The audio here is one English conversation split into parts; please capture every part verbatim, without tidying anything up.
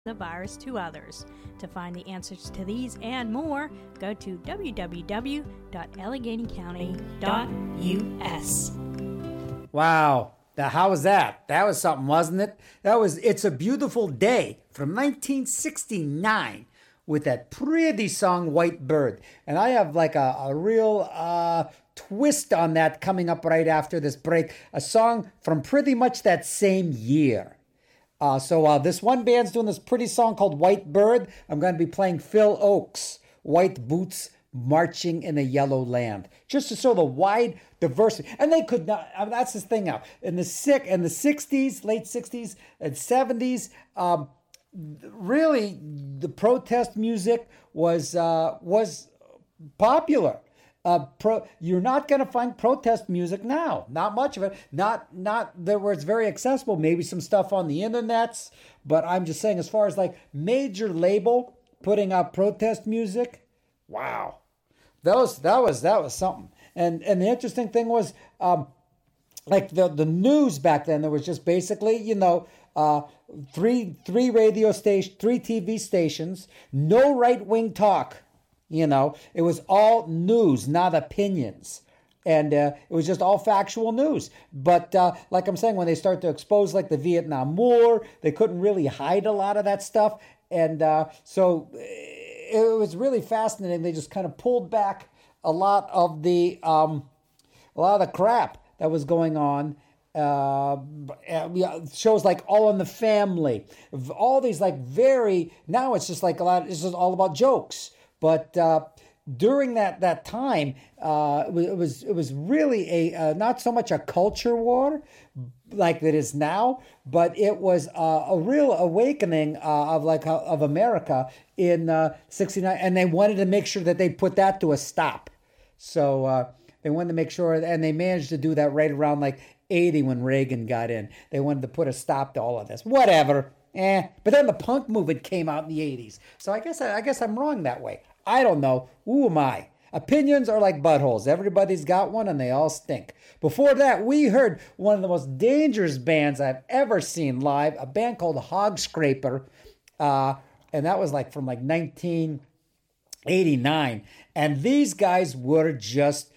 the virus to others. To find the answers to these and more, go to w w w dot allegheny county dot u s. Wow. Now, how was that? That was something, wasn't it? That was It's a Beautiful Day from nineteen sixty-nine with that pretty song, White Bird. And I have like a, a real uh, twist on that coming up right after this break. A song from pretty much that same year. Uh, so uh, this one band's doing this pretty song called White Bird. I'm going to be playing Phil Ochs, White Boots Marching in a Yellow Land, just to show the wide diversity. And they could not, I mean, that's the thing now. In the sick in the sixties, late sixties and seventies, um, really the protest music was uh, was popular. Uh, pro, you're not going to find protest music now. Not much of it. Not not there where it's very accessible. Maybe some stuff on the internets. But I'm just saying, as far as like major label putting out protest music, wow, that was that was that was something. And and the interesting thing was, um, like the the news back then, there was just basically, you know, uh, three three radio station, three T V stations, no right wing talk. You know, it was all news, not opinions. And uh, it was just all factual news. But uh, like I'm saying, when they start to expose like the Vietnam War, they couldn't really hide a lot of that stuff. And uh, so it was really fascinating. They just kind of pulled back a lot of the um, a lot of the crap that was going on. Uh, shows like All in the Family, all these like very, now it's just like a lot, it's just all about jokes. But uh, during that, that time, uh, it was it was really a uh, not so much a culture war like it is now, but it was uh, a real awakening uh, of like uh, of America in uh, sixty-nine, and they wanted to make sure that they put that to a stop. So uh, they wanted to make sure, and they managed to do that right around like eighty when Reagan got in. They wanted to put a stop to all of this. Whatever. Eh. But then the punk movement came out in the eighties. So I guess I, I guess I'm wrong that way. I don't know. Who am I? Opinions are like buttholes. Everybody's got one and they all stink. Before that, we heard one of the most dangerous bands I've ever seen live, a band called Hog Scraper. Uh, and that was like from like nineteen eighty-nine. And these guys were just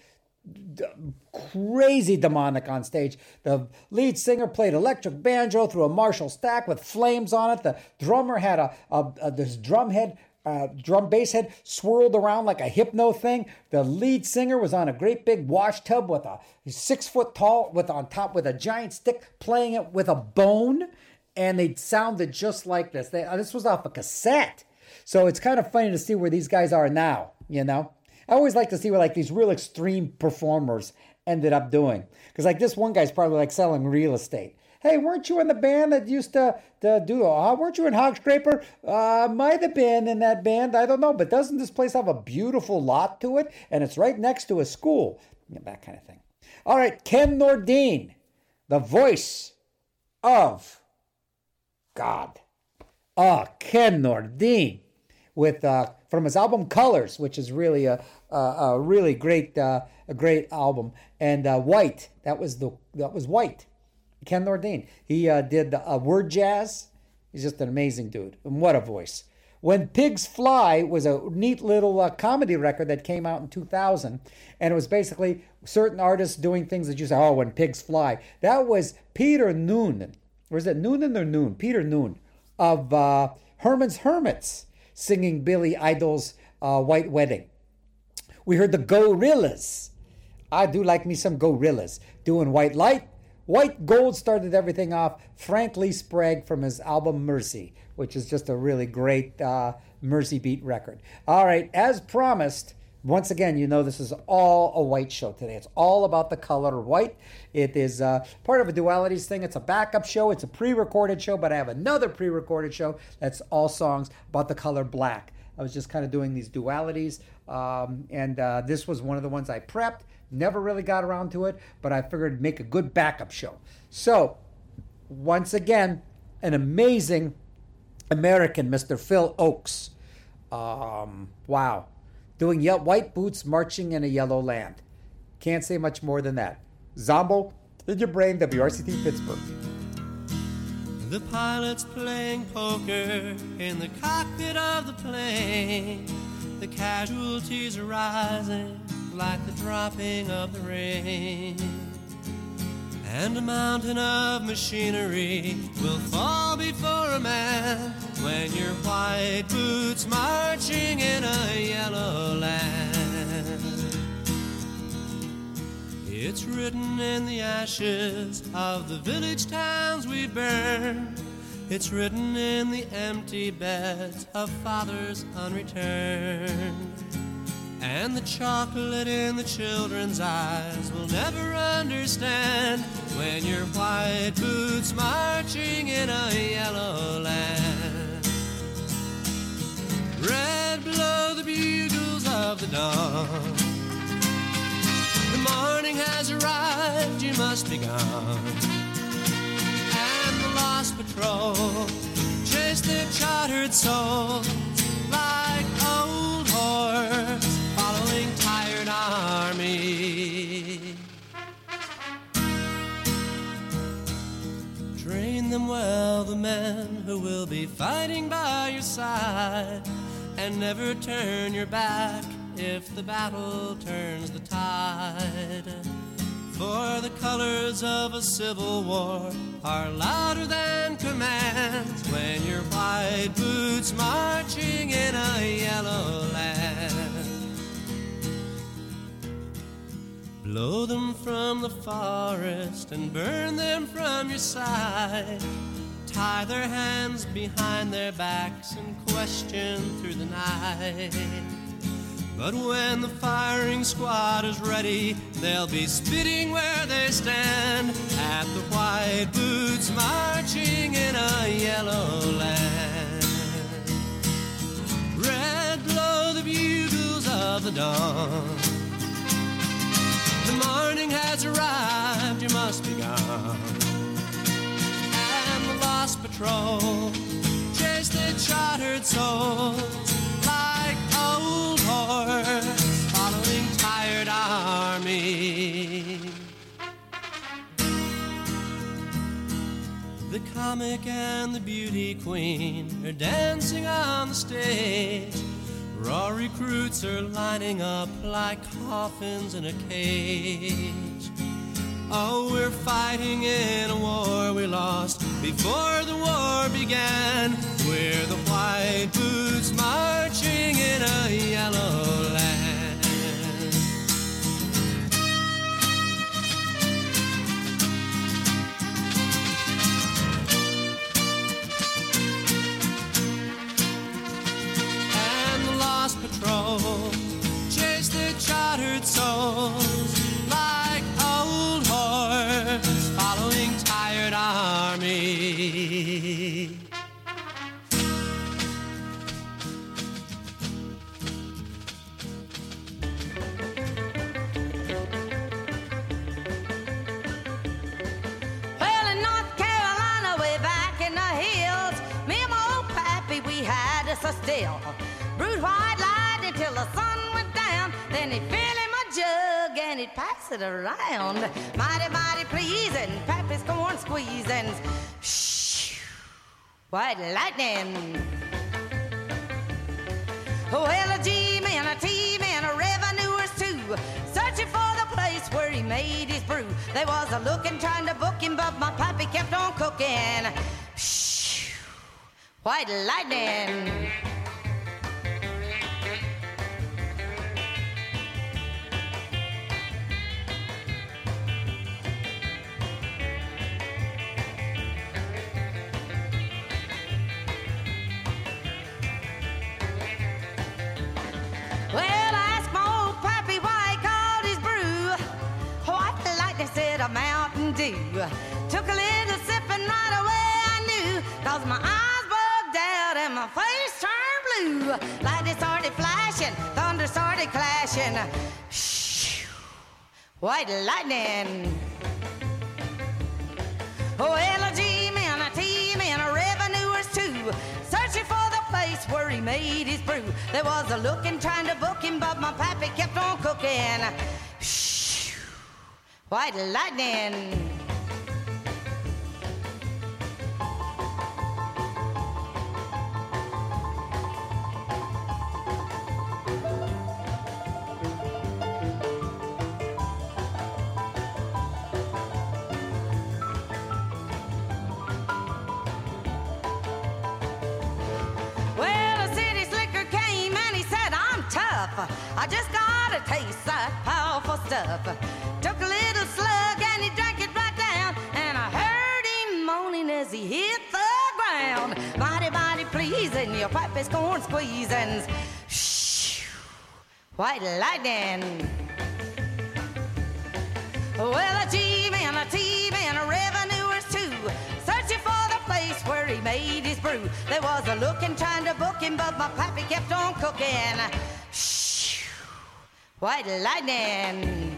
crazy demonic on stage. The lead singer played electric banjo through a Marshall stack with flames on it. The drummer had a, a, a this drum head Uh, drum bass head swirled around like a hypno thing. The lead singer was on a great big wash tub with a six foot tall, with on top with a giant stick, playing it with a bone, and they sounded just like this. They, uh, this was off a cassette, so it's kind of funny to see where these guys are now. You know, I always like to see what like these real extreme performers ended up doing, because like this one guy's probably like selling real estate. Hey, weren't you in the band that used to, to do, uh, weren't you in Hog Scraper? Uh, might have been in that band. I don't know. But doesn't this place have a beautiful lot to it? And it's right next to a school. Yeah, that kind of thing. All right, Ken Nordine, the voice of God. Ah, oh, Ken Nordine, with uh, from his album Colors, which is really a, a, a really great uh, a great album. And uh, White, that was the that was White. Ken Nordine. He uh, did uh, word jazz. He's just an amazing dude. And what a voice. When Pigs Fly was a neat little uh, comedy record that came out in two thousand. And it was basically certain artists doing things that you say, oh, when pigs fly. That was Peter Noonan. Or is it Noonan or Noon? Peter Noon of uh, Herman's Hermits singing Billy Idol's uh, White Wedding. We heard the Gorillas. I do like me some Gorillas doing White Light. White Gold started everything off. Frank Lee Sprague from his album Mercy, which is just a really great uh, Mercy beat record. All right, as promised, once again, you know this is all a white show today. It's all about the color white. It is uh, part of a Dualities thing. It's a backup show. It's a pre-recorded show, but I have another pre-recorded show that's all songs about the color black. I was just kind of doing these dualities, um, and uh, this was one of the ones I prepped. Never really got around to it, but I figured it'd make a good backup show. So, once again, an amazing American, Mister Phil Ochs. Um, wow. Doing ye- White Boots Marching in a Yellow Land. Can't say much more than that. Zombo, in your brain, W R C T Pittsburgh. The pilot's playing poker in the cockpit of the plane. The casualties are rising like the dropping of the rain. And a mountain of machinery will fall before a man when your white boots marching in a yellow land. It's written in the ashes of the village towns we burn. It's written in the empty beds of fathers unreturned. And the chocolate in the children's eyes will never understand when your white boots marching in a yellow land. Red blow the bugles of the dawn. The morning has arrived, you must be gone. And the lost patrol chase their chartered souls like old horse following tired army. Train them well, the men who will be fighting by your side, and never turn your back if the battle turns the tide. For the colors of a civil war are louder than commands when your white boots marching in a yellow land. Blow them from the forest and burn them from your side. Tie their hands behind their backs and question through the night. But when the firing squad is ready, they'll be spitting where they stand at the white boots marching in a yellow land. Red blow the bugles of the dawn. The morning has arrived, you must be gone. And the lost patrol chase their chartered souls like old horse following tired army. The comic and the beauty queen are dancing on the stage. Raw recruits are lining up like coffins in a cage. Oh, we're fighting in a war we lost before the war began. We're the white boots marching in a yellow land. And the lost patrol chase their chartered souls like old horse following tired army. Well, in North Carolina, way back in the hills, me and my old pappy, we had us a still. Brewed white light until the sun went down. Then he'd fill him a jug and he'd pass it around. Mighty, mighty pleasing, pappy's corn squeezing. Shh, white lightning. Well, a G-man, a T-man, a revenuers too, searching for the place where he made his brew. They was a looking, trying to book him, but my pappy kept on cooking. Shh, white lightning. Well, I asked my old pappy why he called his brew White Lightning, said a Mountain Dew. Took a little sip and right away I knew, 'cause my eyes bugged out and my face turned blue. Lightning started flashing, thunder started clashing. Shh, white lightning. Well, a G-man, a T-man, a revenuers too, searching for the place where he made his brew. There was a looking, trying to book him, but my pappy kept on cooking. Shh, white lightning. I just gotta taste that powerful stuff. Took a little slug and he drank it right down, and I heard him moaning as he hit the ground. Mighty, mighty pleasing, your pipe is corn squeezing. Shh, white lightning. Well, a G-man, a T-man, a revenuers too, searching for the place where he made his brew. There was a looking, trying to book him, but my pappy kept on cooking. Shh, white lightning.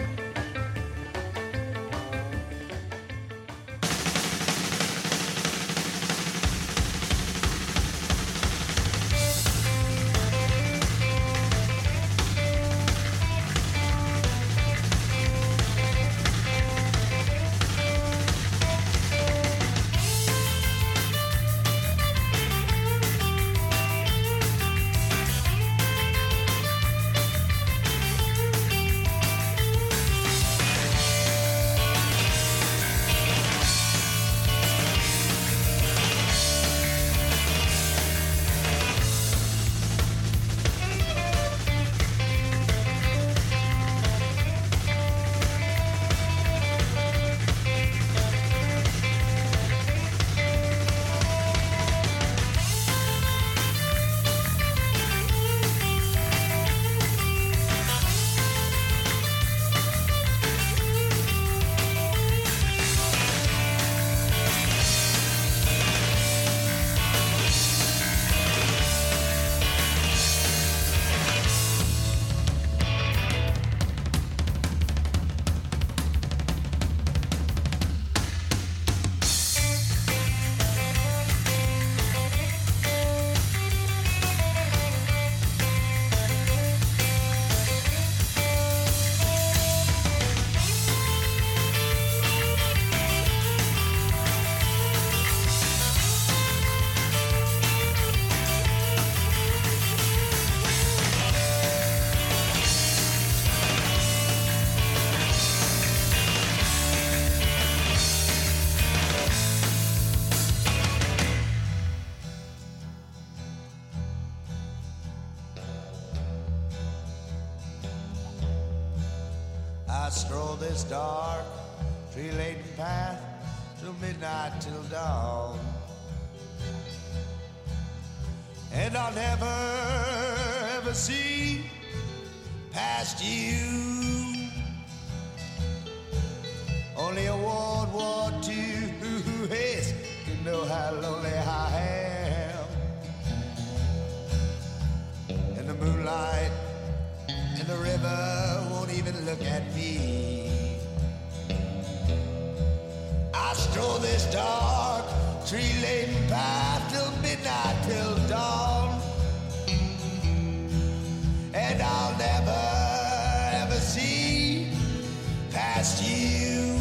I stroll this dark, tree-laden path till midnight, till dawn. And I'll never, ever see past you. Only a World War Two yes, can know how lonely I am. And the moonlight and the river won't even look at me. I stroll this dark, tree-laden path till midnight, till dawn. And I'll never, ever see past you.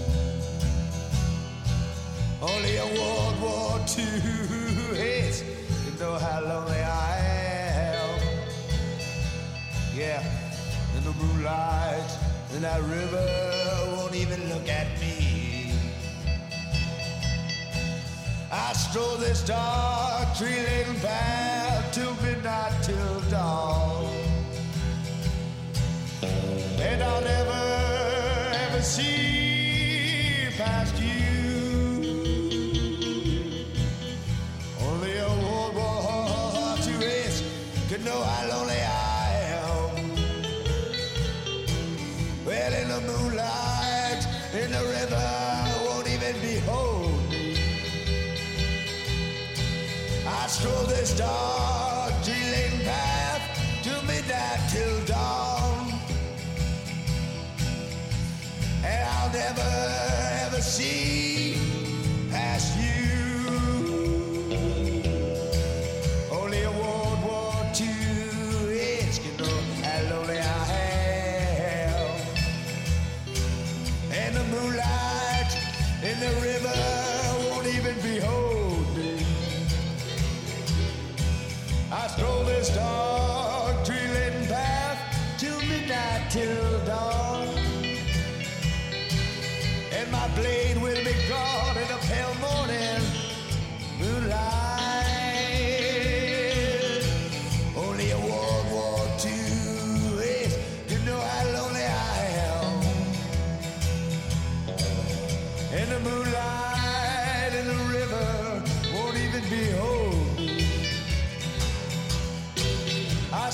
Only a World War Two yes, you know how lonely I am. Yeah, and the moonlight and that river won't even look at me. I stroll this dark, tree-laden path till midnight, till dawn. And I'll never, ever see past you. Only a World War Two yes, could know how lonely I am. Well, in the moonlight, in the river, won't even behold me. I stroll this dark, tree-laden path till midnight, till dawn. And I'll never, ever see past you. Only a World War Two yes, can know how lonely I am. And the moonlight in the river won't even behold me. I stroll this dark, tree-laden path till midnight, till dawn. And my blade will be gone in the pale morning moonlight. Only a World War Two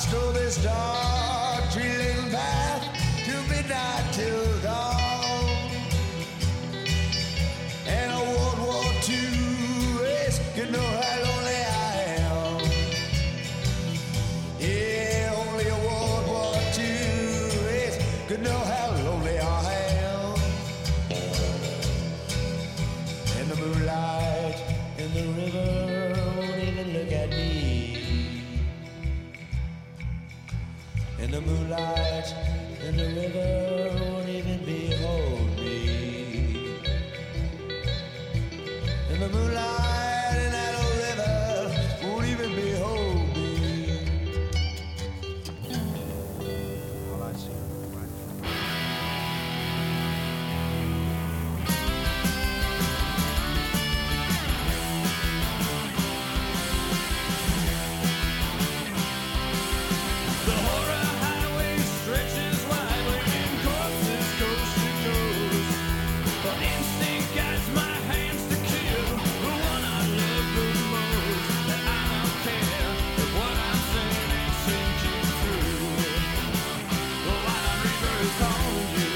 stole this dark tree-lane path to midnight till dawn. And a World War Two ace could know how lonely I am. Yeah, only a World War Two ace could know how lonely I am. And the moonlight in the river won't even look at me. And the moonlight in the river won't even behold me. And the moonlight in that old river won't even behold me. All I see. The horror highway stretches wide, leaving corpses coast to coast. But instinct guides my hands to kill the one I love the most. And I don't care if what I'm saying ain't sinking through. The White River is calling you.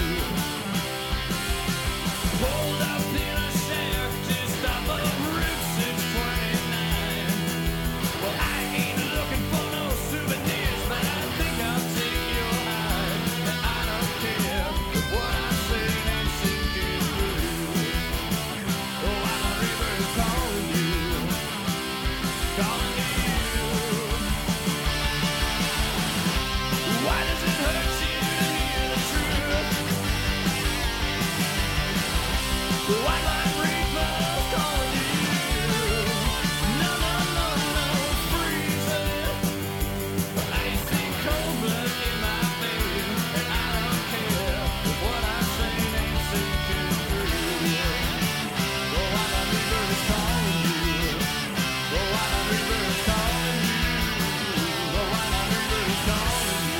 Pulled up in a shaft just off of Route six twenty-nine. Well, I ain't looking for no souvenirs, but I think I'll take your hide. And I don't care if what I'm saying ain't sinking through. The White River is calling you, calling you. Why does it hurt you to hear the truth? The White River is calling you. No, no, no, no, freezing. Icy cold blood in my veins, and I don't care if what I'm saying ain't sinking through. The White River is calling you. The White River is calling you. The White River is calling you.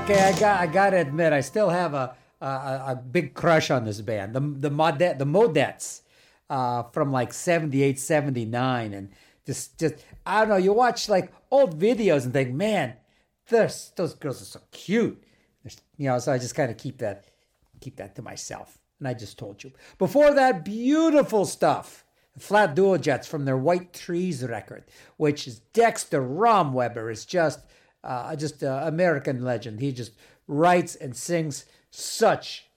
Okay, I got I got to admit, I still have a a, a big crush on this band, the the Modet, the Modettes, uh, from like seventy-eight, seventy-nine, and just just I don't know. You watch like old videos and think, man, those those girls are so cute, you know. So I just kind of keep that keep that to myself. And I just told you. Before that, beautiful stuff. Flat Duo Jets from their White Trees record, which is Dexter Romweber is just uh, just an American legend. He just writes and sings such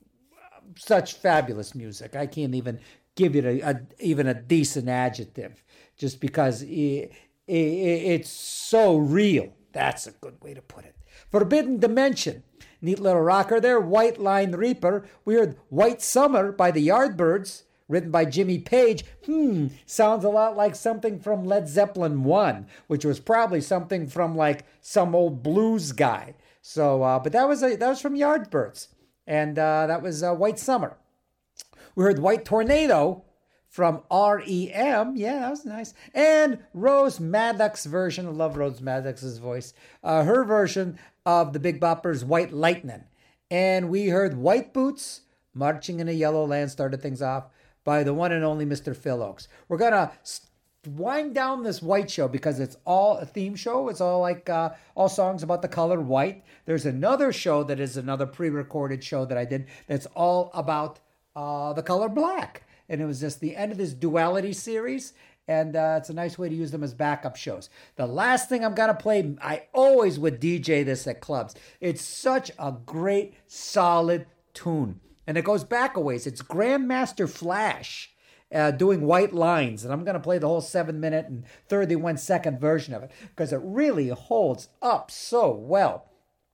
such fabulous music. I can't even give it a, a even a decent adjective, just because it, it, it's so real. That's a good way to put it. Forbidden Dimension. Neat little rocker there. White Line Reaper. We heard White Summer by the Yardbirds, written by Jimmy Page. Hmm, sounds a lot like something from Led Zeppelin one, which was probably something from like some old blues guy. So, uh, but that was a, that was from Yardbirds, and uh, that was uh, White Summer. We heard White Tornado from R E M. Yeah, that was nice. And Rose Maddox's version. I love Rose Maddox's voice. Uh, her version of the Big Boppers' White Lightning. And we heard White Boots, Marching in a Yellow Land, started things off by the one and only Mister Phil Ochs. We're going to wind down this White show because it's all a theme show. It's all like uh, all songs about the color white. There's another show that is another pre-recorded show that I did that's all about uh, the color black. And it was just the end of this duality series. And uh, it's a nice way to use them as backup shows. The last thing I'm going to play, I always would D J this at clubs. It's such a great, solid tune. And it goes back a ways. It's Grandmaster Flash uh, doing White Lines. And I'm going to play the whole seven minute and thirty-one second version of it because it really holds up so well.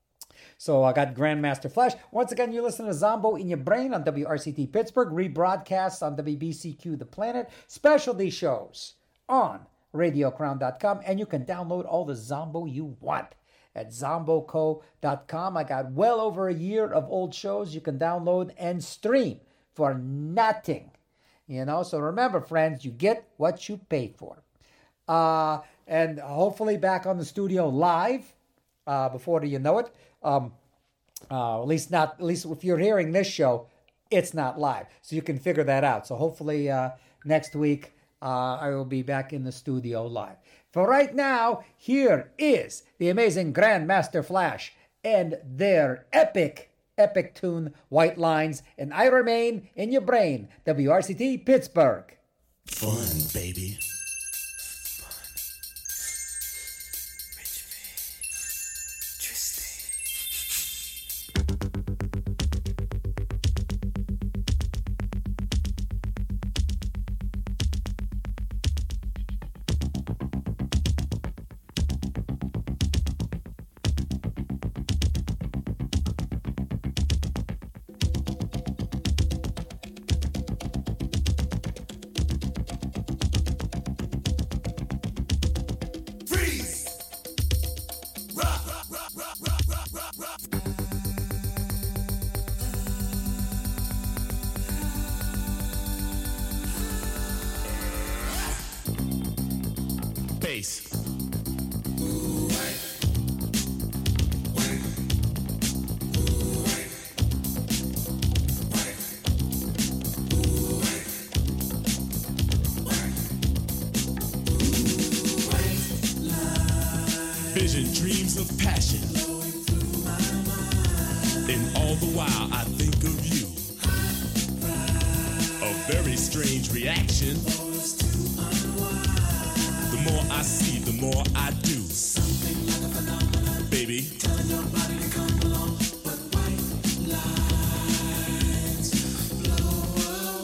So I got Grandmaster Flash. Once again, you listen to Zombo in Your Brain on W R C T Pittsburgh, rebroadcasts on W B C Q The Planet, specialty shows on radio crown dot com, and you can download all the Zombo you want at zombo co dot com. I got well over a year of old shows you can download and stream for nothing. You know, so remember, friends, you get what you pay for. Uh, and hopefully back on the studio live uh, before you know it. Um, uh, at least not, at least if you're hearing this show, it's not live. So you can figure that out. So hopefully uh, next week uh, I will be back in the studio live. For right now, here is the amazing Grandmaster Flash and their epic, epic tune, White Lines, and I Remain in Your Brain, W R C T Pittsburgh. Fun, baby. Vision, dreams of passion. And all the while I think of you. A very strange reaction. The more I see, the more I do. Something like a phenomenon. Baby. Telling your body to come along. But white lines blow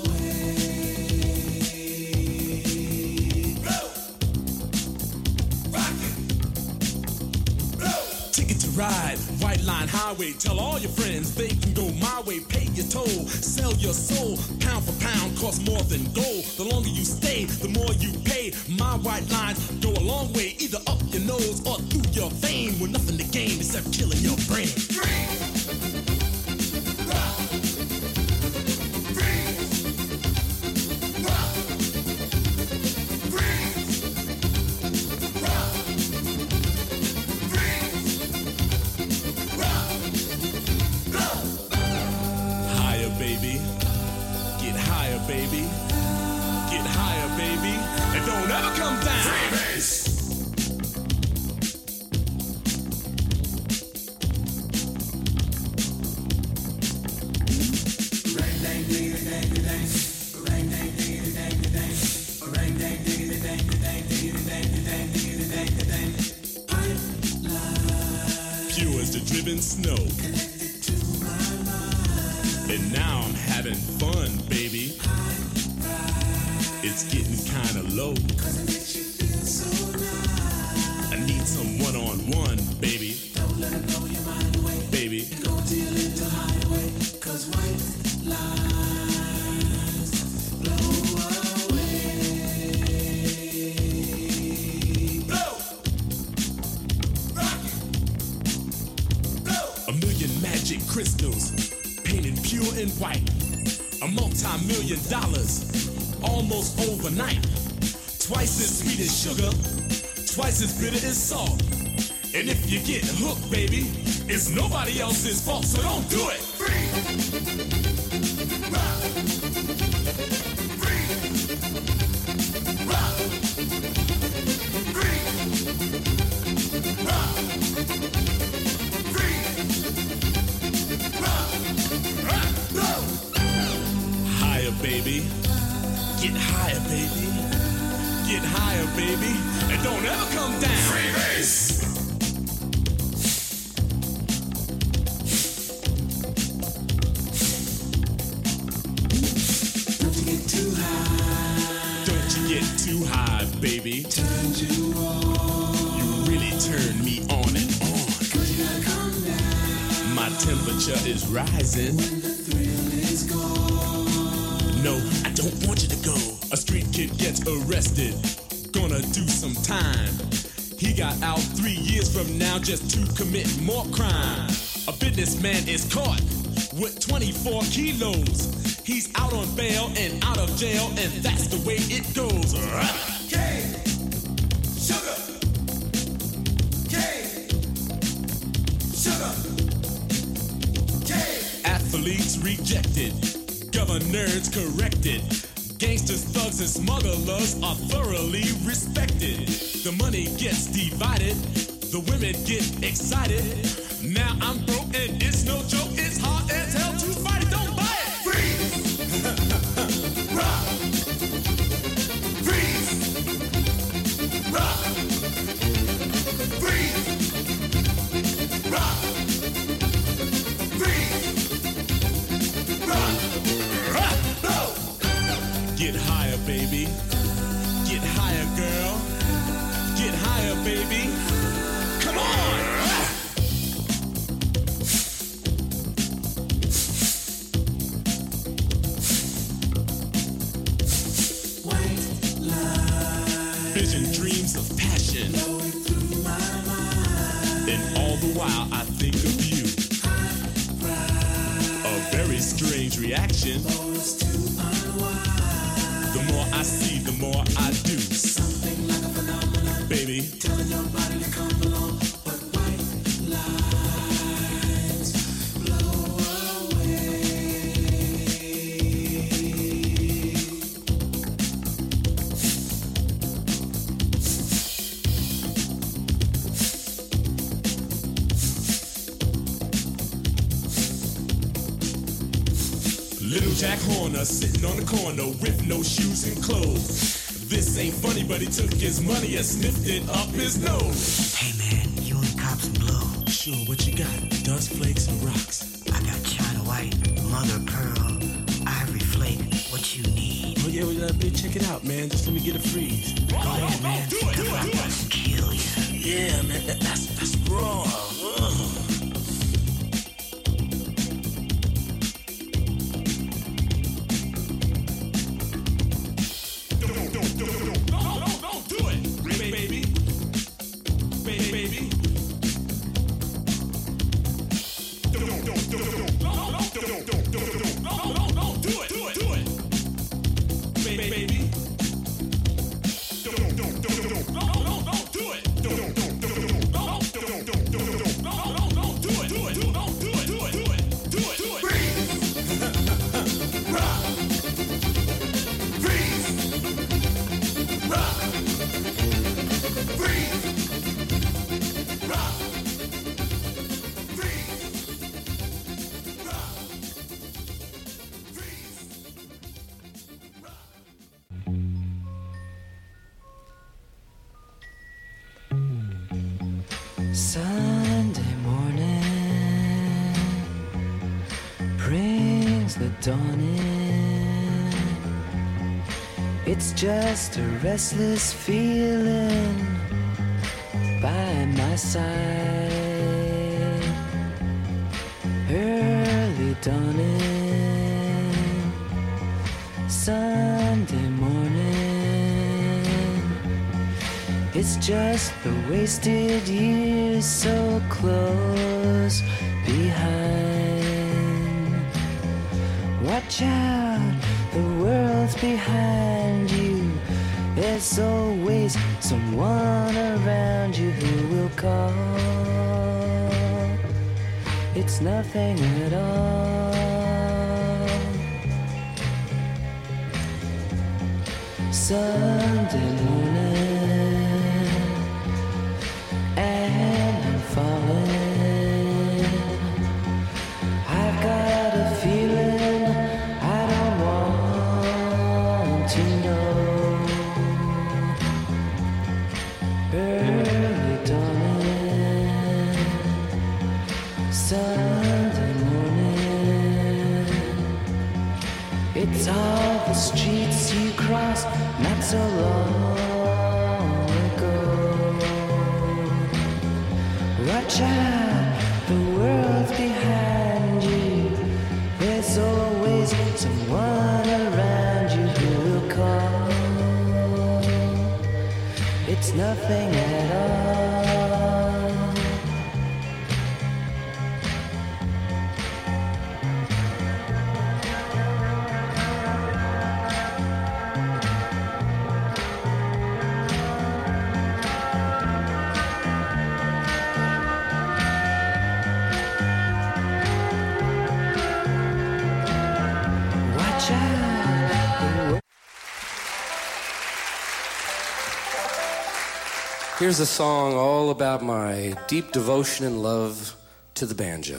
away. Blow. Rock it. Ticket to ride, White Line Highway. Tell all your friends they can go my way. Pay your toll, sell your soul. Pound for pound, costs more than gold. The longer you stay, the more you pay. My white lines go a long way, either up your nose or through your vein. With nothing to gain except killing your brain. Rock. baby, and don't ever come down. Freebase. Pure as the driven snow. And now I'm having fun, baby. It's getting kinda low. I need some one-on-one, baby. Don't let them know your mind away. Baby. Go to your little hideaway, cause white lies blow away. Blow! Rock it! Blow! A million magic crystals, painted pure and white. A multi-million dollars, almost overnight. Twice as sweet as sugar, twice as bitter as salt. And if you get hooked, baby, it's nobody else's fault, so don't do it. Free. Rock. Free. Rock. Free. Rock. Free. Rock. Rock. Rock. Higher, baby. Get higher, baby. Get higher, baby. And don't ever come down. Freebase. Don't you get too high. Don't you get too high, baby. Turn you on. You really turn me on and on. Cause you gotta come down. My temperature is rising. When the thrill is gone. No, I don't want you to go. A street kid gets arrested, gonna do some time. He got out three years from now just to commit more crime. A businessman is caught with twenty-four kilos. He's out on bail and out of jail, and that's the way it goes. Cane, sugar, cane, sugar, cane. Athletes rejected, governors corrected. Gangsters, thugs, and smugglers are thoroughly respected. The money gets divided, the women get excited. Now I'm broke and it's no joke, it's hard as hell to fight it, don't buy it! Freeze! Rock! Freeze! Rock! Freeze! Rock! Freeze! Rock! Rock! Blow! Get higher, baby. Get higher, girl. Get higher, baby. Come on! White light. Vision dreams of passion. Flowing through my mind. And all the while I think of you. A very strange reaction. The more I see, the more I do. Something like a phenomenon, baby. Telling your body to come along, but white lines blow away. Little Jack Horner sitting on the corner with no shoes and clothes. This ain't funny, but he took his money and sniffed it up his nose. Hey man, you and cops blow. Sure, what you got? Dust flakes and rocks. I got China White, Mother Pearl, Ivory Flake. What you need? Oh yeah, well, uh, check it out, man. Just let me get a freeze. Go ahead, man. Do it, do it, do it. Kill you. Yeah, man, that, that's that's raw. Ugh. Sunday morning brings the dawn in. It's just a restless feeling by my side. Early dawning, Sunday morning. It's just the wasted years so close behind. Watch out, the world's behind you. There's always someone around you who will call. It's nothing at all. Sunday morning, and I'm falling. I've got a feeling I don't want to know. Early dawning, Sunday morning. It's all the streets you crossed not so long ago. Watch out, the world's behind you. There's always someone around you who will call. It's nothing at all. Watch out. Here's a song all about my deep devotion and love to the banjo.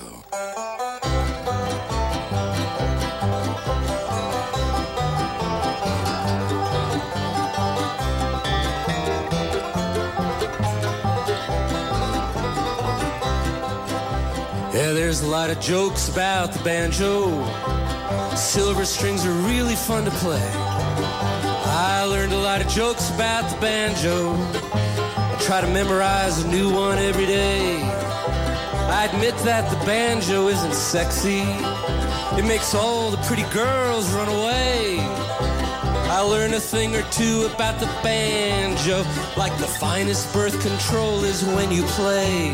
Yeah, there's a lot of jokes about the banjo. Silver strings are really fun to play. I learned a lot of jokes about the banjo. I try to memorize a new one every day. I admit that the banjo isn't sexy. It makes all the pretty girls run away. I learned a thing or two about the banjo, like the finest birth control is when you play.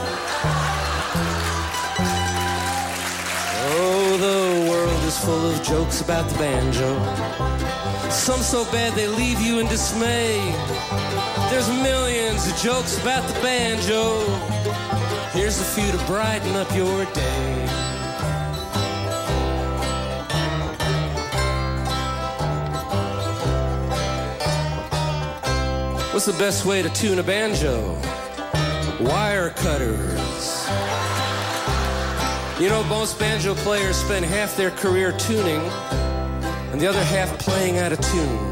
Oh, the world is full of jokes about the banjo. Some so bad they leave you in dismay. There's millions of jokes about the banjo. Here's a few to brighten up your day. What's the best way to tune a banjo? Wire cutters. You know, most banjo players spend half their career tuning and the other half playing out of tune.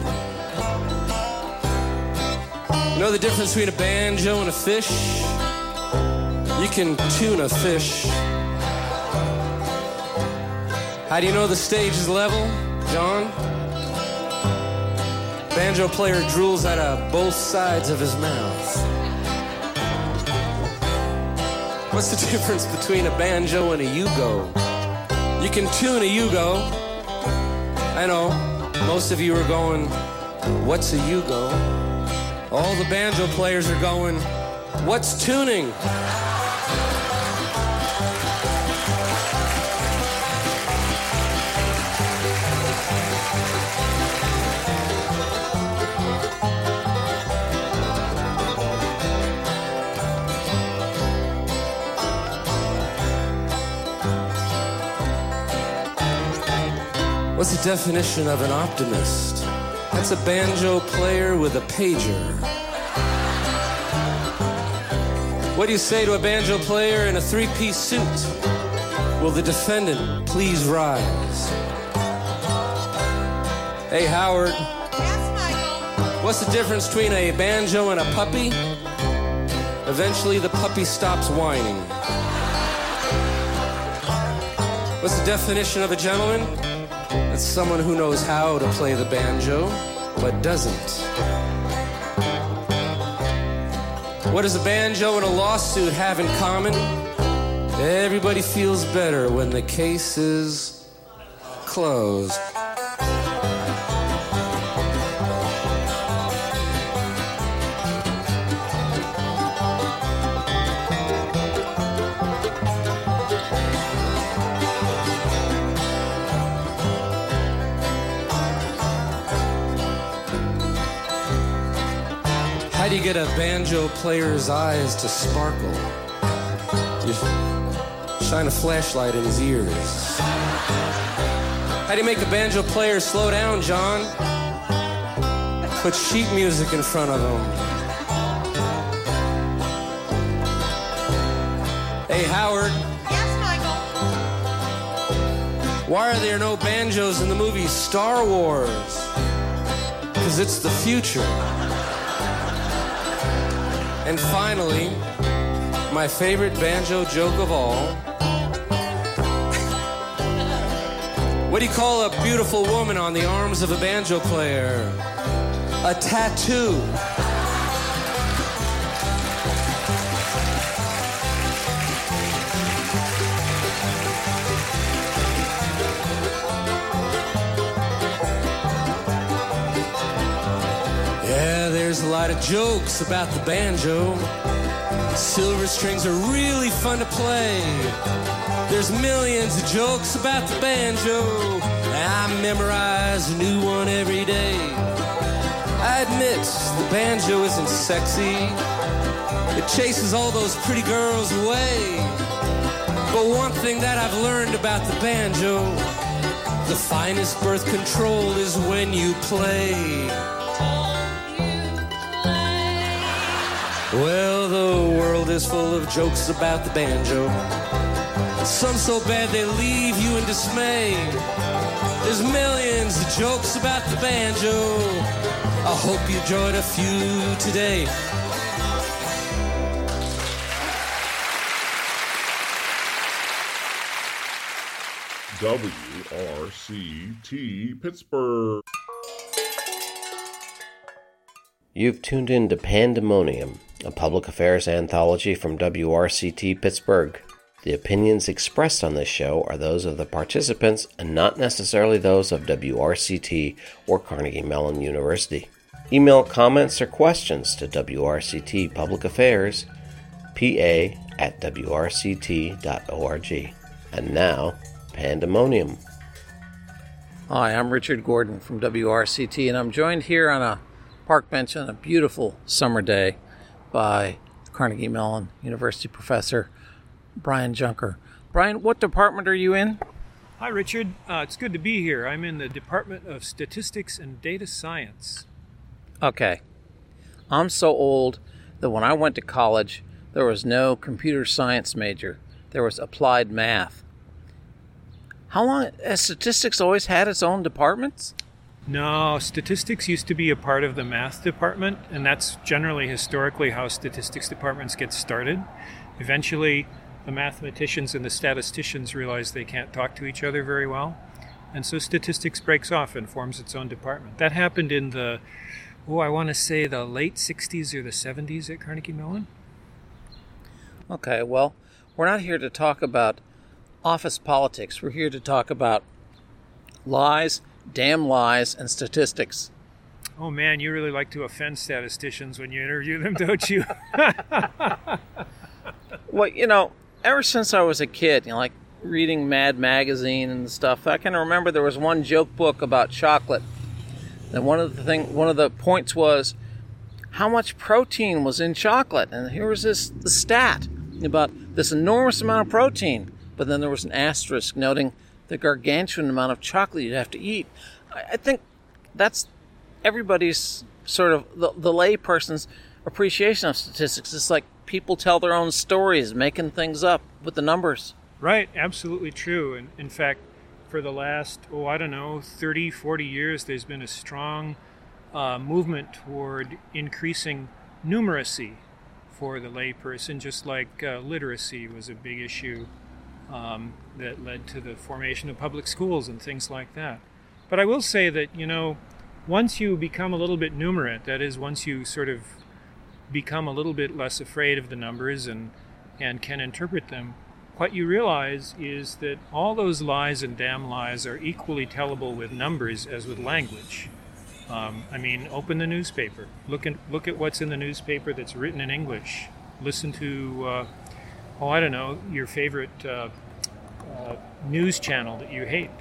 You know the difference between a banjo and a fish? You can tune a fish. How do you know the stage is level, John? Banjo player drools out of both sides of his mouth. What's the difference between a banjo and a yugo? You can tune a yugo. I know, most of you are going, what's a yugo? All the banjo players are going, what's tuning? What's the definition of an optimist? That's a banjo player with a pager. What do you say to a banjo player in a three-piece suit? Will the defendant please rise? Hey, Howard. Yes, Michael. What's the difference between a banjo and a puppy? Eventually, the puppy stops whining. What's the definition of a gentleman? It's someone who knows how to play the banjo, but doesn't. What does a banjo and a lawsuit have in common? Everybody feels better when the case is closed. How do you get a banjo player's eyes to sparkle? You shine a flashlight in his ears. How do you make a banjo player slow down, John? Put sheet music in front of him. Hey, Howard. Yes, Michael. Why are there no banjos in the movie Star Wars? Because it's the future. And finally, my favorite banjo joke of all. What do you call a beautiful woman on the arms of a banjo player? A tattoo. Yeah, there's a lot of jokes about the banjo. Silver strings are really fun to play. There's millions of jokes about the banjo. I memorize a new one every day. I admit the banjo isn't sexy. It chases all those pretty girls away. But one thing that I've learned about the banjo, the finest birth control is when you play. Well, the world is full of jokes about the banjo. Some so bad they leave you in dismay. There's millions of jokes about the banjo. I hope you enjoyed a few today. W R C T Pittsburgh. You've tuned in to Pandemonium, a public affairs anthology from W R C T Pittsburgh. The opinions expressed on this show are those of the participants and not necessarily those of W R C T or Carnegie Mellon University. Email comments or questions to W R C T Public Affairs, P A at W R C T dot org. And now, Pandemonium. Hi, I'm Richard Gordon from W R C T, and I'm joined here on a park bench on a beautiful summer day by Carnegie Mellon University professor Brian Junker. Brian, what department are you in? Hi, Richard. Uh, it's good to be here. I'm in the Department of Statistics and Data Science. Okay. I'm so old that when I went to college, there was no computer science major. There was applied math. How long has statistics always had its own departments? No, statistics used to be a part of the math department, and that's generally historically how statistics departments get started. Eventually, the mathematicians and the statisticians realize they can't talk to each other very well, and so statistics breaks off and forms its own department. That happened in the, oh, I want to say the late sixties or the seventies at Carnegie Mellon. Okay, well, we're not here to talk about office politics. We're here to talk about lies, damn lies, and statistics. Oh man, you really like to offend statisticians when you interview them, don't you? Well, you know, ever since I was a kid, you know, like reading Mad Magazine and stuff, I can remember there was one joke book about chocolate. And one of the thing, one of the points was how much protein was in chocolate. And here was this the stat about this enormous amount of protein. But then there was an asterisk noting the gargantuan amount of chocolate you'd have to eat. I think that's everybody's sort of the, the lay person's appreciation of statistics. It's like people tell their own stories, making things up with the numbers. Right, absolutely true. And in fact, for the last, oh, I don't know, thirty, forty years, there's been a strong uh, movement toward increasing numeracy for the layperson, just like uh, literacy was a big issue um, that led to the formation of public schools and things like that. But I will say that, you know, once you become a little bit numerate, that is, once you sort of become a little bit less afraid of the numbers and, and can interpret them, what you realize is that all those lies and damn lies are equally tellable with numbers as with language. Um, I mean, open the newspaper. Look at, look at what's in the newspaper that's written in English. Listen to, uh, oh, I don't know, your favorite uh, uh, news channel that you hate.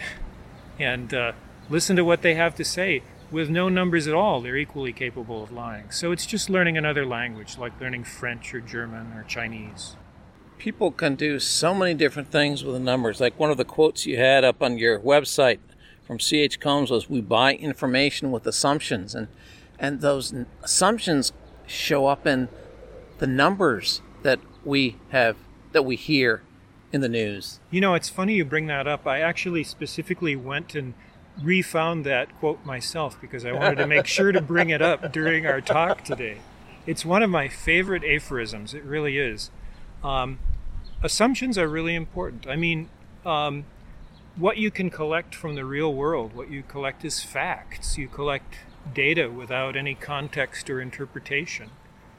And uh, listen to what they have to say. With no numbers at all, they're equally capable of lying. So it's just learning another language, like learning French or German or Chinese. People can do so many different things with the numbers. Like one of the quotes you had up on your website from C H Combs was, "We buy information with assumptions." And and those assumptions show up in the numbers that we have, that we hear in the news. You know, it's funny you bring that up. I actually specifically went and refound that quote myself because I wanted to make sure to bring it up during our talk today. It's one of my favorite aphorisms. It really is. Um, assumptions are really important. I mean, um, what you can collect from the real world, what you collect is facts. You collect data without any context or interpretation.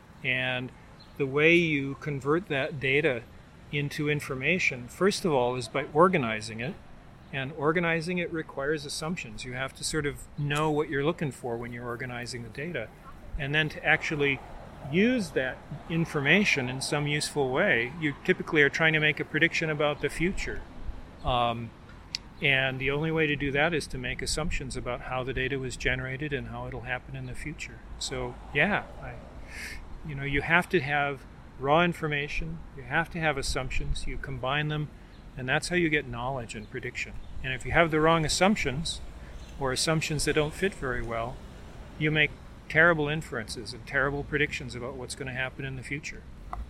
And the way you convert that data into information, first of all, is by organizing it. And organizing it requires assumptions. You have to sort of know what you're looking for when you're organizing the data. And then to actually use that information in some useful way, you typically are trying to make a prediction about the future. Um, and the only way to do that is to make assumptions about how the data was generated and how it'll happen in the future. So, yeah, I, you know, you have to have raw information, you have to have assumptions, you combine them, and that's how you get knowledge and prediction. And if you have the wrong assumptions, or assumptions that don't fit very well, you make terrible inferences and terrible predictions about what's going to happen in the future.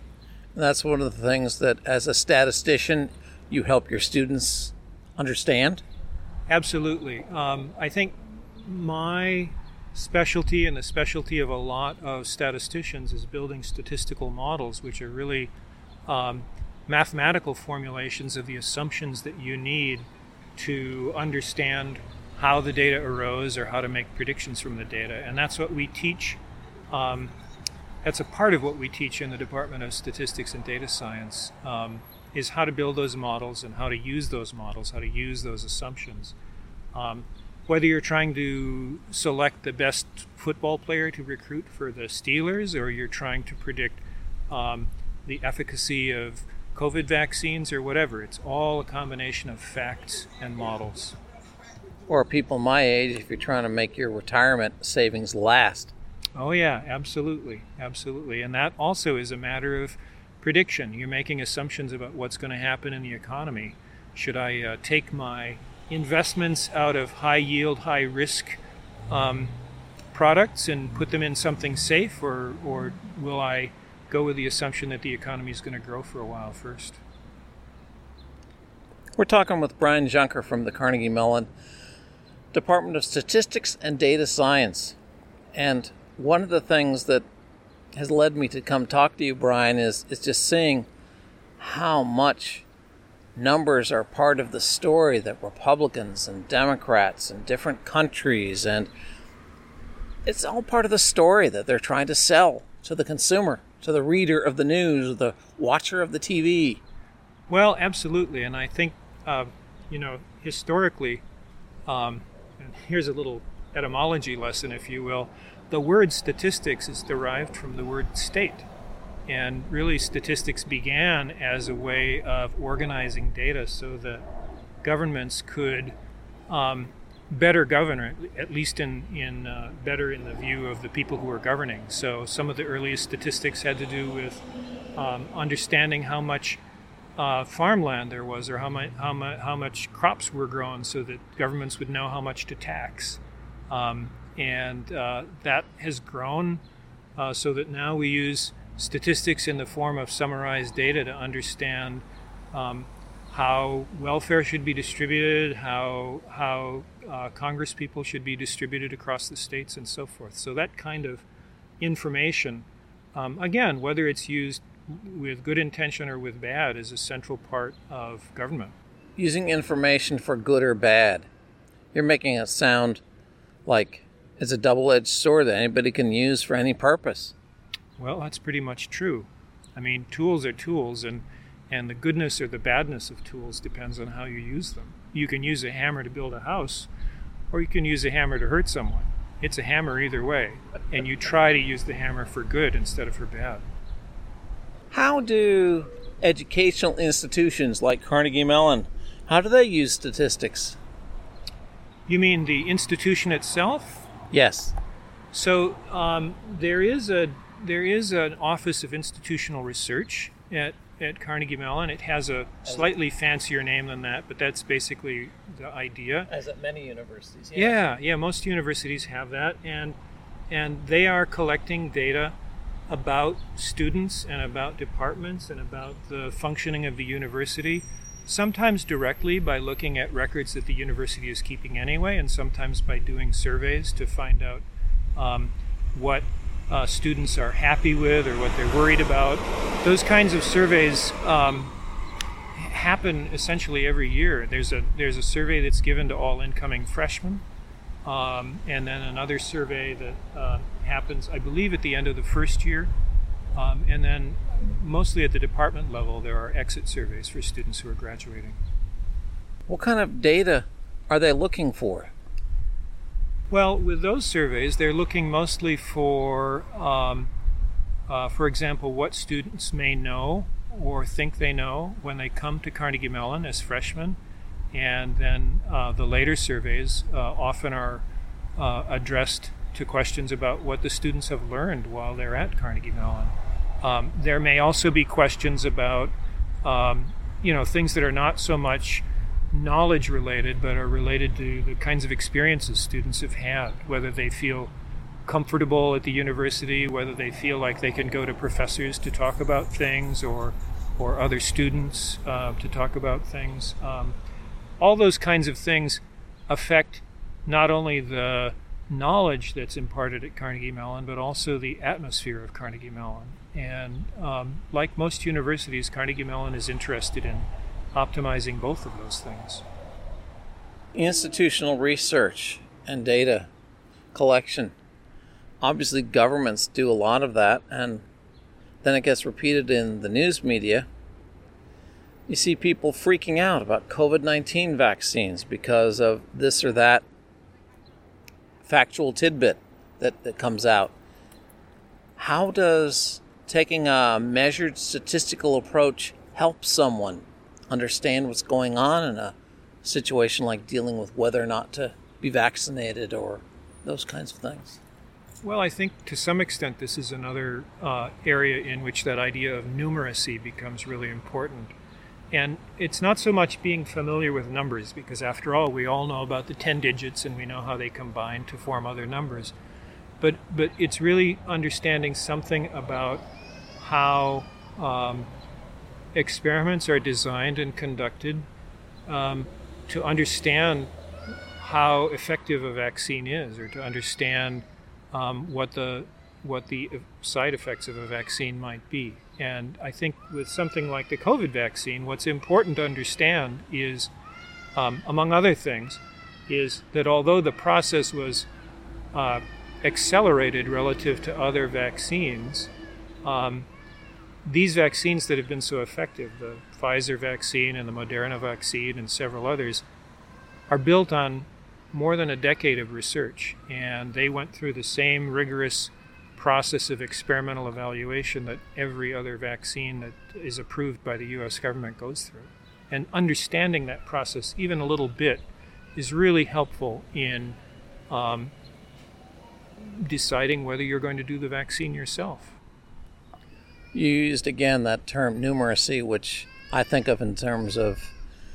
That's one of the things that, as a statistician, you help your students understand? Absolutely. Um, I think my specialty and the specialty of a lot of statisticians is building statistical models, which are really um, mathematical formulations of the assumptions that you need to understand how the data arose or how to make predictions from the data. And that's what we teach. Um, that's a part of what we teach in the Department of Statistics and Data Science, um, is how to build those models and how to use those models, how to use those assumptions. Um, whether you're trying to select the best football player to recruit for the Steelers, or you're trying to predict um, the efficacy of COVID vaccines or whatever, it's all a combination of facts and models. Or people my age, if you're trying to make your retirement savings last. Oh yeah, absolutely, absolutely. And that also is a matter of prediction. You're making assumptions about what's going to happen in the economy. Should I uh, take my investments out of high yield, high risk um, products and put them in something safe, or, or will I go with the assumption that the economy is going to grow for a while first? We're talking with Brian Junker from the Carnegie Mellon Department of Statistics and Data Science. And one of the things that has led me to come talk to you, Brian, is, is just seeing how much numbers are part of the story that Republicans and Democrats and different countries, and it's all part of the story that they're trying to sell to the consumer, to the reader of the news, the watcher of the T V. Well, absolutely. And I think, uh, you know, historically, um, and here's a little etymology lesson, if you will, the word statistics is derived from the word state. And really, statistics began as a way of organizing data so that governments could um, better govern, at least in, in uh, better in the view of the people who are governing. So some of the earliest statistics had to do with um, understanding how much uh, farmland there was, or how much how, mu- how much crops were grown, so that governments would know how much to tax. Um, and uh, that has grown uh, so that now we use statistics in the form of summarized data to understand um, how welfare should be distributed, how how uh, Congress people should be distributed across the states, and so forth. So that kind of information Um, again, whether it's used with good intention or with bad is a central part of government. Using information for good or bad. You're making it sound like it's a double-edged sword that anybody can use for any purpose. Well, that's pretty much true. I mean, tools are tools, and, and the goodness or the badness of tools depends on how you use them. You can use a hammer to build a house, or you can use a hammer to hurt someone. It's a hammer either way, and you try to use the hammer for good instead of for bad. How do educational institutions like Carnegie Mellon, how do they use statistics? You mean the institution itself? Yes. So um, there is a there is an Office of Institutional Research at, at Carnegie Mellon. It has a slightly fancier name than that, but that's basically the idea. As at many universities. Yeah, yeah, yeah most universities have that, and and they are collecting data about students and about departments and about the functioning of the university, sometimes directly by looking at records that the university is keeping anyway, and sometimes by doing surveys to find out um, what uh, students are happy with or what they're worried about. Those kinds of surveys um, happen essentially every year. There's a there's a survey that's given to all incoming freshmen, um, and then another survey that uh, happens, I believe, at the end of the first year, um, and then mostly at the department level, there are exit surveys for students who are graduating. What kind of data are they looking for? Well, with those surveys, they're looking mostly for, um, uh, for example, what students may know or think they know when they come to Carnegie Mellon as freshmen. And then uh, the later surveys uh, often are uh, addressed to questions about what the students have learned while they're at Carnegie Mellon. Um, there may also be questions about, um, you know, things that are not so much knowledge related, but are related to the kinds of experiences students have had, whether they feel comfortable at the university, whether they feel like they can go to professors to talk about things, or or other students uh, to talk about things. Um, all those kinds of things affect not only the knowledge that's imparted at Carnegie Mellon, but also the atmosphere of Carnegie Mellon. And um, like most universities, Carnegie Mellon is interested in optimizing both of those things. Institutional research and data collection. Obviously, governments do a lot of that, and then it gets repeated in the news media. You see people freaking out about covid nineteen vaccines because of this or that factual tidbit that, that comes out. How does taking a measured statistical approach help someone understand what's going on in a situation like dealing with whether or not to be vaccinated or those kinds of things? Well, I think to some extent this is another uh, area in which that idea of numeracy becomes really important. And it's not so much being familiar with numbers, because after all, we all know about the ten digits and we know how they combine to form other numbers. But, but it's really understanding something about how um, experiments are designed and conducted um, to understand how effective a vaccine is, or to understand um, what the what the side effects of a vaccine might be. And I think with something like the COVID vaccine, what's important to understand is, um, among other things, is that although the process was uh, accelerated relative to other vaccines, um, these vaccines that have been so effective, the Pfizer vaccine and the Moderna vaccine and several others, are built on more than a decade of research, and they went through the same rigorous process of experimental evaluation that every other vaccine that is approved by the U S government goes through. And understanding that process even a little bit is really helpful in um, deciding whether you're going to do the vaccine yourself. You used again that term numeracy, which I think of in terms of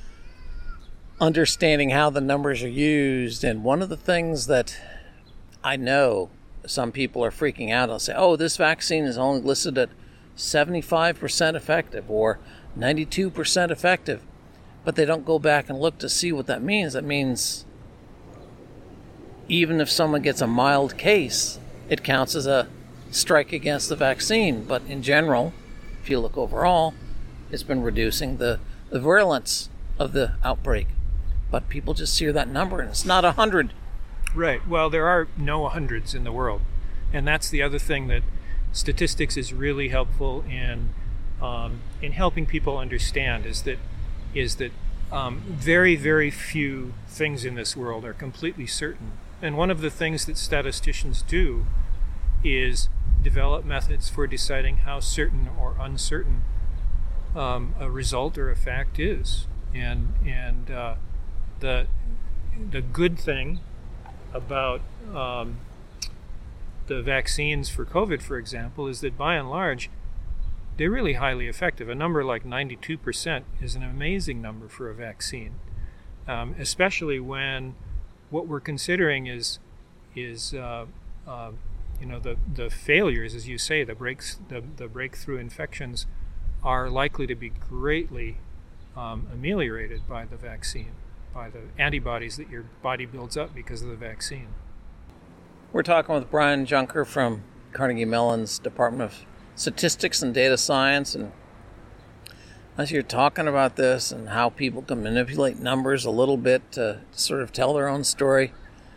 understanding how the numbers are used. And one of the things that I know some people are freaking out and say, oh, this vaccine is only listed at seventy-five percent effective or ninety-two percent effective, but they don't go back and look to see what that means. That means even if someone gets a mild case, it counts as a strike against the vaccine, but in general, if you look overall, it's been reducing the, the virulence of the outbreak. But people just see that number, and it's not a hundred. Right. Well, there are no hundreds in the world, and that's the other thing that statistics is really helpful in um, in helping people understand is that is that um, very very few things in this world are completely certain. And one of the things that statisticians do is develop methods for deciding how certain or uncertain um, a result or a fact is. And and uh, the the good thing about um, the vaccines for COVID, for example, is that by and large, they're really highly effective. A number like ninety-two percent is an amazing number for a vaccine, um, especially when what we're considering is is uh, uh, you know the the failures, as you say, the breaks the, the breakthrough infections are likely to be greatly um, ameliorated by the vaccine, by the antibodies that your body builds up because of the vaccine. We're talking with Brian Junker from Carnegie Mellon's Department of Statistics and Data Science, and as you're talking about this and how people can manipulate numbers a little bit to sort of tell their own story,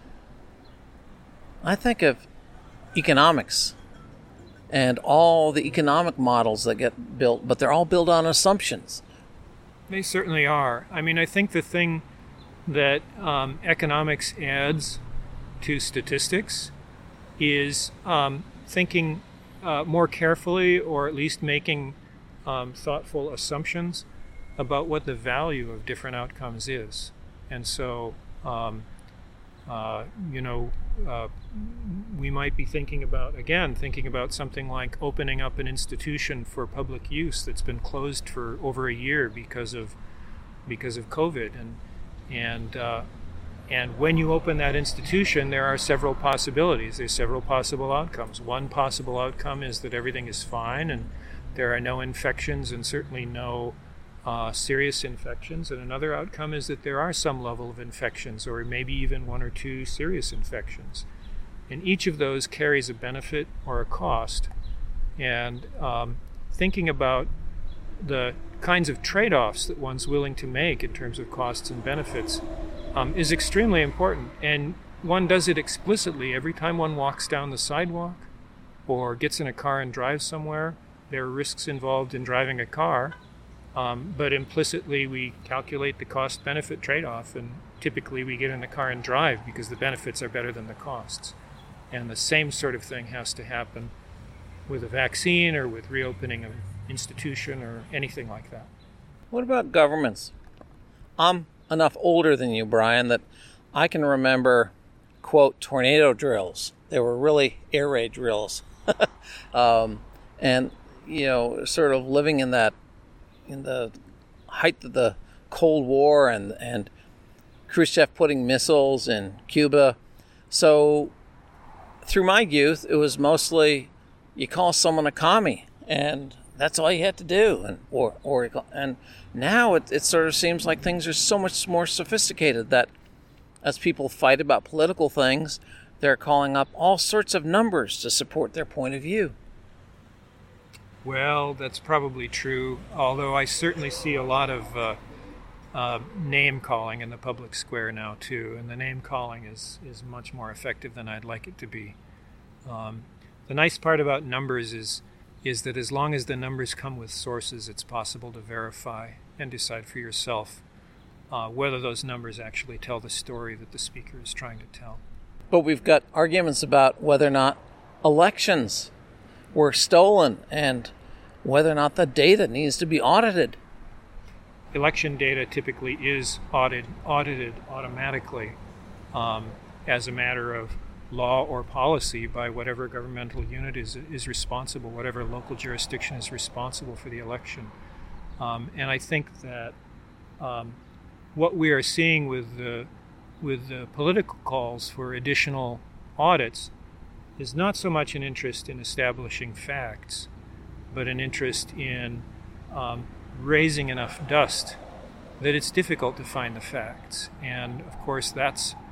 I think of economics and all the economic models that get built, but they're all built on assumptions. They certainly are. I mean, I think the thing that um, economics adds to statistics is um, thinking uh, more carefully, or at least making um, thoughtful assumptions about what the value of different outcomes is. And so, um, uh, you know, uh, we might be thinking about, again, thinking about something like opening up an institution for public use that's been closed for over a year because of because of COVID. And and uh, and when you open that institution, there are several possibilities. There's several possible outcomes. One possible outcome is that everything is fine and there are no infections, and certainly no uh, serious infections. And another outcome is that there are some level of infections, or maybe even one or two serious infections. And each of those carries a benefit or a cost. And um, thinking about the kinds of trade-offs that one's willing to make in terms of costs and benefits um, is extremely important. And one does it explicitly every time one walks down the sidewalk or gets in a car and drives somewhere. There are risks involved in driving a car, um, but implicitly we calculate the cost-benefit trade-off, and typically we get in the car and drive because the benefits are better than the costs. And the same sort of thing has to happen with a vaccine or with reopening an institution or anything like that. What about governments? I'm enough older than you, Brian, that I can remember, quote, tornado drills. They were really air raid drills. um, and you know, sort of living in that, in the height of the Cold War, and, and Khrushchev putting missiles in Cuba. So through my youth, it was mostly you call someone a commie, and that's all you had to do. And or or and now it, it sort of seems like things are so much more sophisticated that as people fight about political things, they're calling up all sorts of numbers to support their point of view. Well, that's probably true, although I certainly see a lot of uh, uh, name-calling in the public square now, too, and the name-calling is, is much more effective than I'd like it to be. Um, the nice part about numbers is, is that as long as the numbers come with sources, it's possible to verify and decide for yourself uh, whether those numbers actually tell the story that the speaker is trying to tell. But we've got arguments about whether or not elections were stolen and whether or not the data needs to be audited. Election data typically is audit, audited automatically um, as a matter of law or policy by whatever governmental unit is is responsible, whatever local jurisdiction is responsible for the election. Um, and I think that um, what we are seeing with the with the political calls for additional audits is not so much an interest in establishing facts, but an interest in um, raising enough dust that it's difficult to find the facts. And of course, that's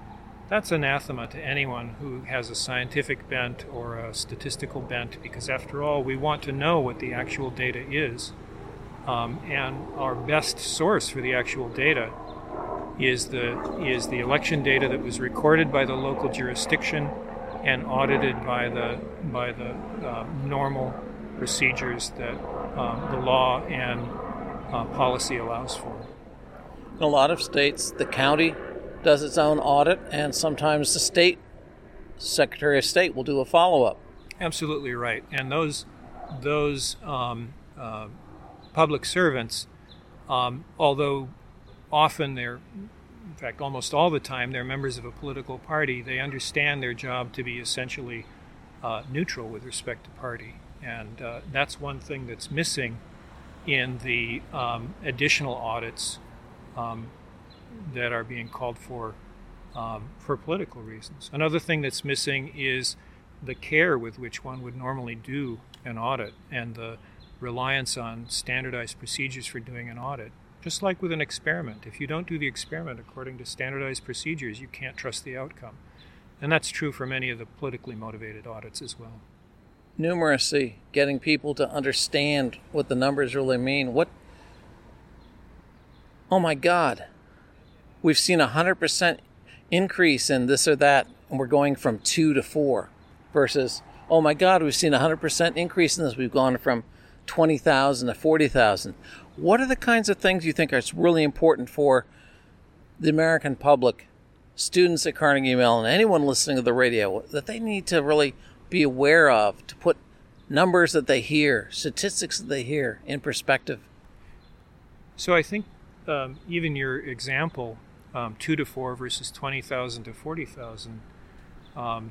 that's anathema to anyone who has a scientific bent or a statistical bent, because after all, we want to know what the actual data is. Um, and our best source for the actual data is the is the election data that was recorded by the local jurisdiction and audited by the by the uh, normal procedures that um, the law and uh, policy allows for. In a lot of states, the county does its own audit, and sometimes the state Secretary of State will do a follow-up. Absolutely right. And those those um, uh, public servants, um, although often they're, in fact, almost all the time, they're members of a political party, they understand their job to be essentially uh, neutral with respect to party. And uh, that's one thing that's missing in the um, additional audits um, that are being called for um, for political reasons. Another thing that's missing is the care with which one would normally do an audit and the reliance on standardized procedures for doing an audit. Just like with an experiment, if you don't do the experiment according to standardized procedures, you can't trust the outcome. And that's true for many of the politically motivated audits as well. Numeracy, getting people to understand what the numbers really mean. What? Oh my God, we've seen a one hundred percent increase in this or that, and we're going from two to four, versus, oh my God, we've seen a one hundred percent increase in this, we've gone from twenty thousand to forty thousand. What are the kinds of things you think are really important for the American public, students at Carnegie Mellon, anyone listening to the radio, that they need to really be aware of to put numbers that they hear, statistics that they hear in perspective? So I think um, even your example, um, two to four versus twenty thousand to forty thousand, um,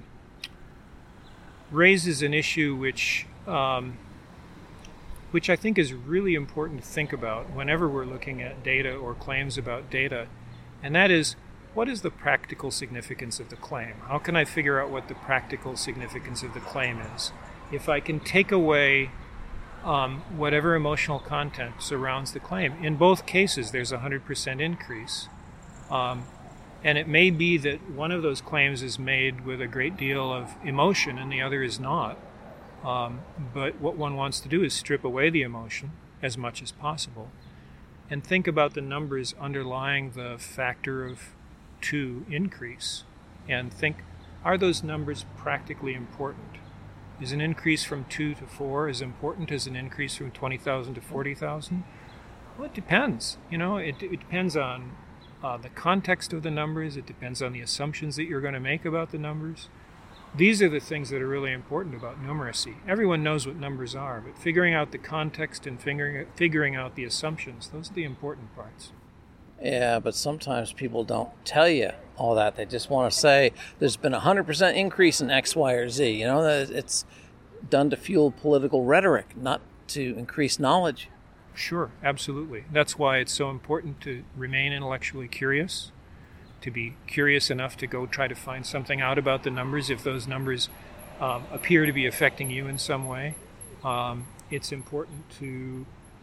raises an issue which um, which I think is really important to think about whenever we're looking at data or claims about data, and that is, what is the practical significance of the claim? How can I figure out what the practical significance of the claim is? If I can take away um, whatever emotional content surrounds the claim, in both cases there's a one hundred percent increase. Um, and it may be that one of those claims is made with a great deal of emotion and the other is not. Um, but what one wants to do is strip away the emotion as much as possible and think about the numbers underlying the factor of two increase and think, are those numbers practically important? Is an increase from two to four as important as an increase from twenty thousand to forty thousand? Well, it depends. You know, it, it depends on uh, the context of the numbers. It depends on the assumptions that you're going to make about the numbers. These are the things that are really important about numeracy. Everyone knows what numbers are, but figuring out the context and figuring, figuring out the assumptions, those are the important parts. Yeah, but sometimes people don't tell you all that. They just want to say there's been a one hundred percent increase in X, Y, or Z. You know, it's done to fuel political rhetoric, not to increase knowledge. Sure, absolutely. That's why it's so important to remain intellectually curious, to be curious enough to go try to find something out about the numbers if those numbers um, appear to be affecting you in some way. Um, it's important to,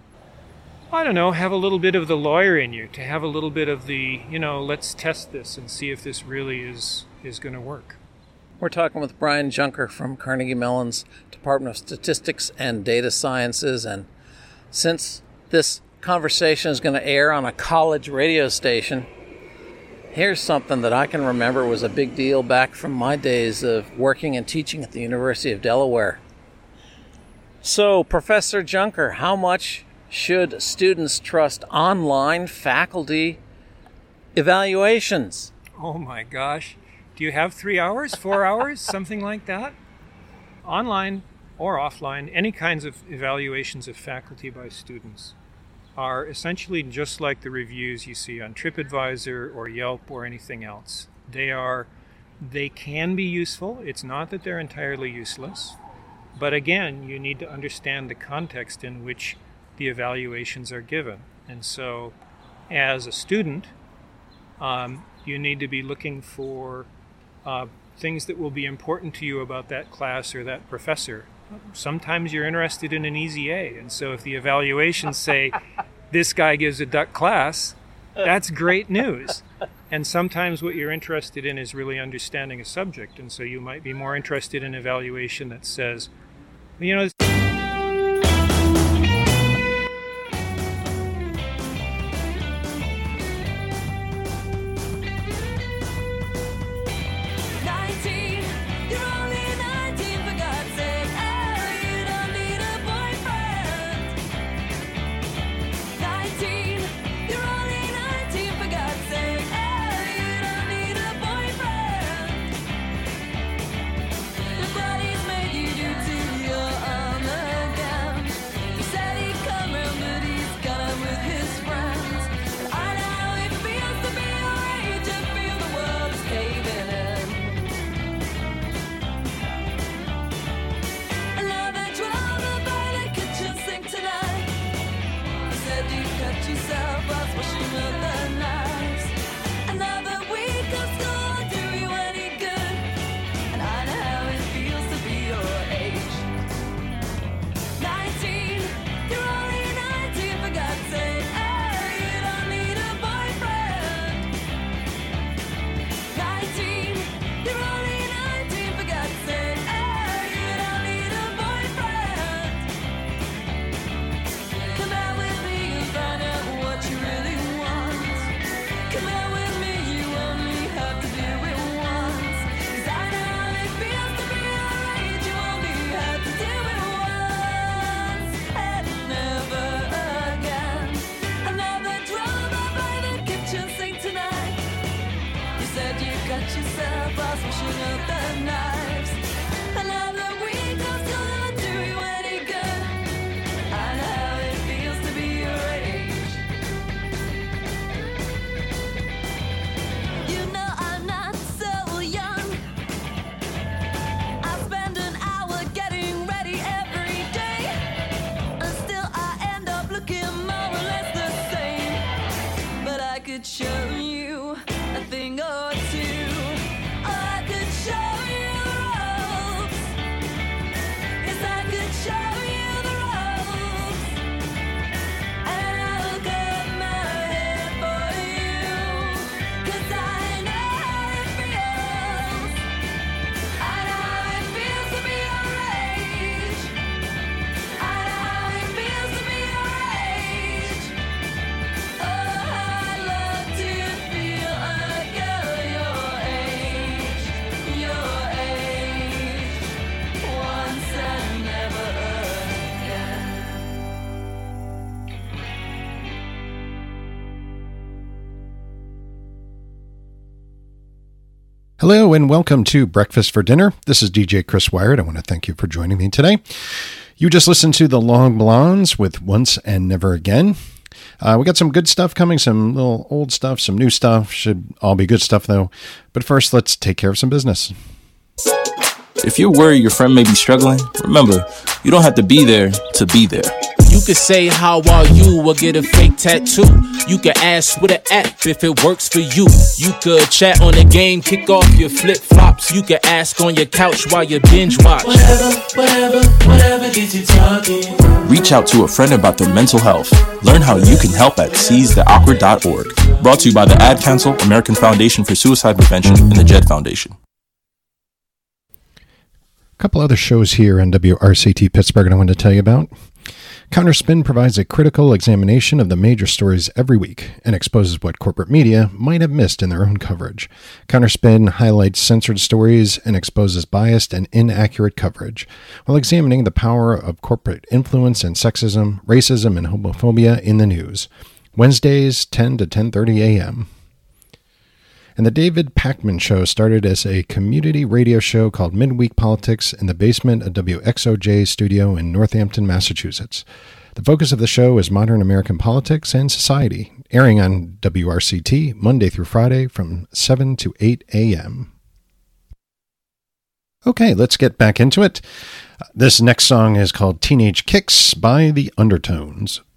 I don't know, have a little bit of the lawyer in you, to have a little bit of the, you know, let's test this and see if this really is, is going to work. We're talking with Brian Junker from Carnegie Mellon's Department of Statistics and Data Sciences, and since this conversation is going to air on a college radio station, here's something that I can remember was a big deal back from my days of working and teaching at the University of Delaware. So, Professor Junker, how much should students trust online faculty evaluations? Oh my gosh. Do you have three hours, four hours, something like that? Online or offline, any kinds of evaluations of faculty by students are essentially just like the reviews you see on TripAdvisor or Yelp or anything else. They are, they can be useful. It's not that they're entirely useless. But again, you need to understand the context in which the evaluations are given. And so, as a student, um, you need to be looking for uh, things that will be important to you about that class or that professor. Sometimes you're interested in an easy A, and so if the evaluations say, this guy gives a duck class, that's great news. And sometimes what you're interested in is really understanding a subject. And so you might be more interested in evaluation that says, you know, Hello and welcome to Breakfast for Dinner. This is D J Chris Wired. I want to thank you for joining me today. You just listened to the Long Blondes with Once and Never Again. Uh, we got some good stuff coming, some little old stuff, some new stuff. Should all be good stuff though. But first, let's take care of some business. If you're worried your friend may be struggling, remember, you don't have to be there to be there. You could say, how are you, or get a fake tattoo. You could ask with an app if it works for you. You could chat on the game, kick off your flip-flops. You could ask on your couch while you binge watch. Whatever, whatever, whatever gets you talking. Reach out to a friend about their mental health. Learn how you can help at seize the awkward dot org. Brought to you by the Ad Council, American Foundation for Suicide Prevention, and the Jed Foundation. A couple other shows here on W R C T Pittsburgh I wanted to tell you about. Counterspin provides a critical examination of the major stories every week and exposes what corporate media might have missed in their own coverage. Counterspin highlights censored stories and exposes biased and inaccurate coverage, while examining the power of corporate influence and sexism, racism, and homophobia in the news. Wednesdays, ten to ten thirty a.m. And the David Pakman Show started as a community radio show called Midweek Politics in the basement of W X O J studio in Northampton, Massachusetts. The focus of the show is modern American politics and society, airing on W R C T Monday through Friday from seven to eight a.m. Okay, let's get back into it. This next song is called Teenage Kicks by the Undertones.